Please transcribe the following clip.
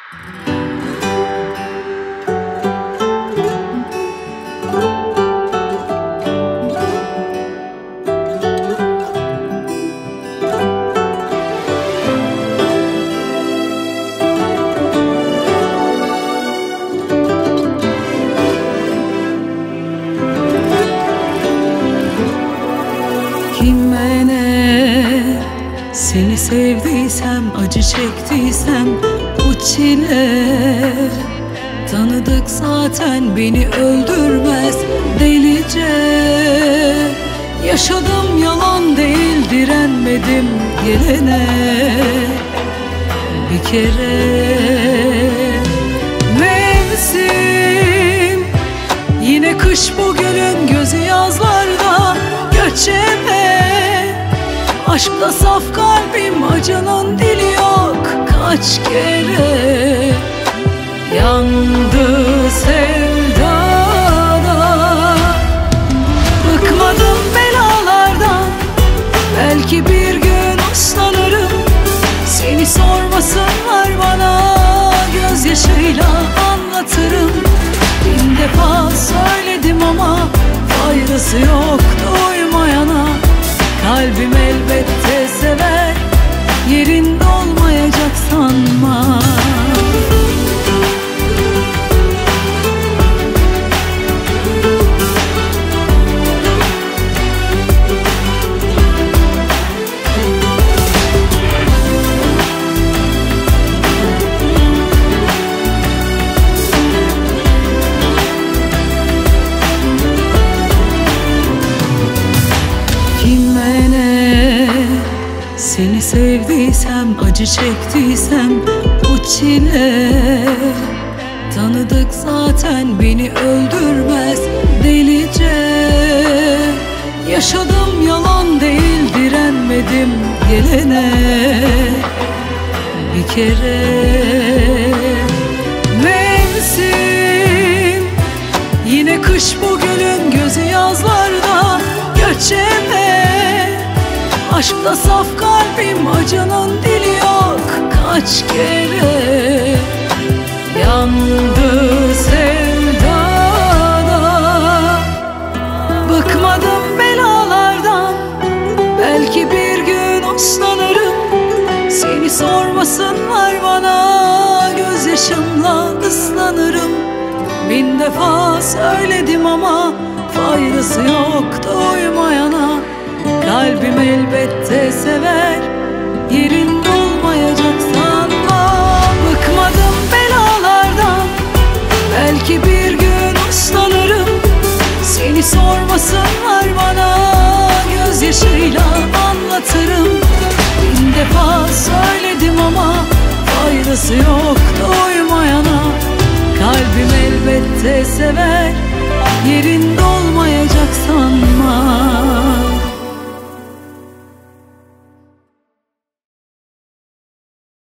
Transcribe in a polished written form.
Kime ne seni sevdiysem, acı çektiysem bu çile tanıdık zaten, beni öldürmez delice. Yaşadım yalan değil, direnmedim gelene bir kere. Mevsim yine kış, bugünün gözü yazlarda göçebe. Aşkla saf kalbim, acının dili yok. Kaç kere yandı sevdada. Bıkmadım belalardan, belki bir gün uslanırım. Seni sormasınlar bana, gözyaşıyla anlatırım. Bin defa söyledim ama faydası yok duymayana. Kalbim elbette sever, yerinde olmayacak sanma. Kime ne seni sevdiysem, acı çektiysem bu çile tanıdık zaten, beni öldürmez delice. Yaşadım yalan değil, direnmedim gelene bir kere. Mevsim yine kış, bugünün gözü yazlarda göçebe. Aşkla saf kalbim, acının dili yok. Kaç kere yandı sevdada. Bıkmadım belalardan, belki bir gün uslanırım. Seni sormasınlar bana, gözyaşımla ıslanırım. Bin defa söyledim ama faydası yok duymayana. Kalbim elbette sever, yerinde olmayacak.